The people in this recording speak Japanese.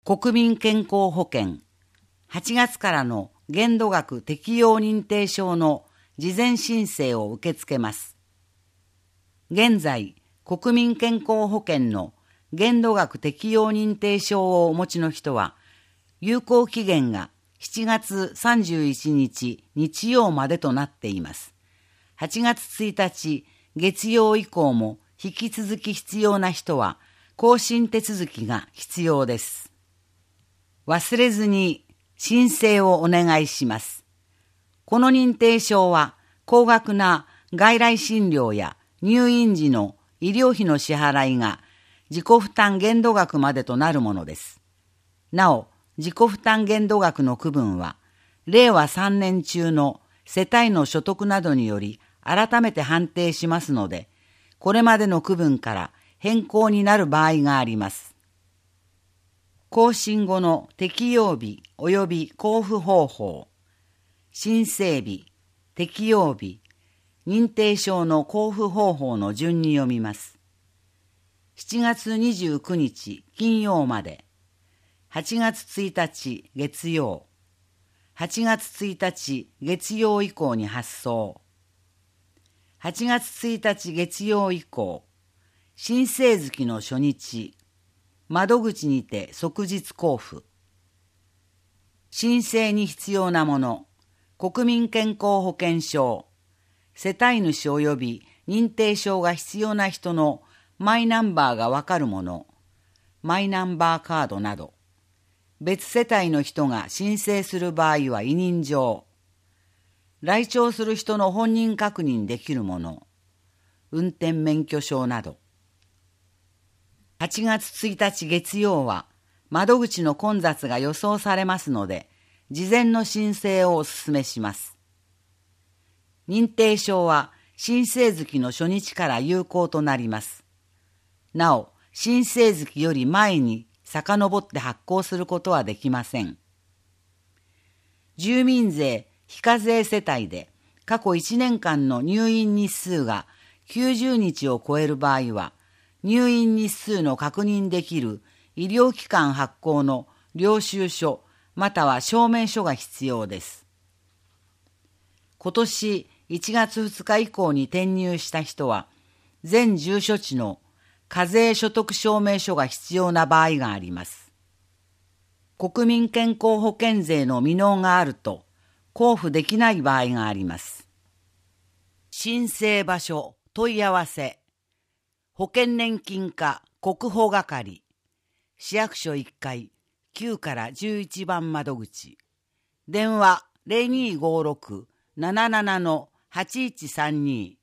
国民健康保険8月からの限度額適用認定証の事前申請を受け付けます。現在、国民健康保険の限度額適用認定証をお持ちの人は、有効期限が7月31日日曜までとなっています。8月1日月曜以降も引き続き必要な人は、更新手続きが必要です。忘れずに申請をお願いします。この認定証は高額な外来診療や入院時の医療費の支払いが自己負担限度額までとなるものです。なお、自己負担限度額の区分は、令和3年中の世帯の所得などにより改めて判定しますので、これまでの区分から変更になる場合があります。更新後の適用日及び交付方法、申請日、適用日、認定証の交付方法の順に読みます。7月29日金曜まで、8月1日月曜、8月1日月曜以降に発送、8月1日月曜以降、申請月の初日、窓口にて即日交付。申請に必要なもの、国民健康保険証、世帯主及び認定証が必要な人のマイナンバーがわかるもの、マイナンバーカードなど、別世帯の人が申請する場合は委任状、来庁する人の本人確認できるもの、運転免許証など。8月1日月曜は窓口の混雑が予想されますので、事前の申請をお勧めします。認定証は申請月の初日から有効となります。なお、申請月より前に遡って発行することはできません。住民税非課税世帯で過去1年間の入院日数が90日を超える場合は、入院日数の確認できる医療機関発行の領収書または証明書が必要です。今年1月2日以降に転入した人は、全住所地の課税所得証明書が必要な場合があります。国民健康保険税の未納があると交付できない場合があります。申請場所問い合わせ、保険年金課国保係、市役所1階9から11番窓口、電話 0256-77-8132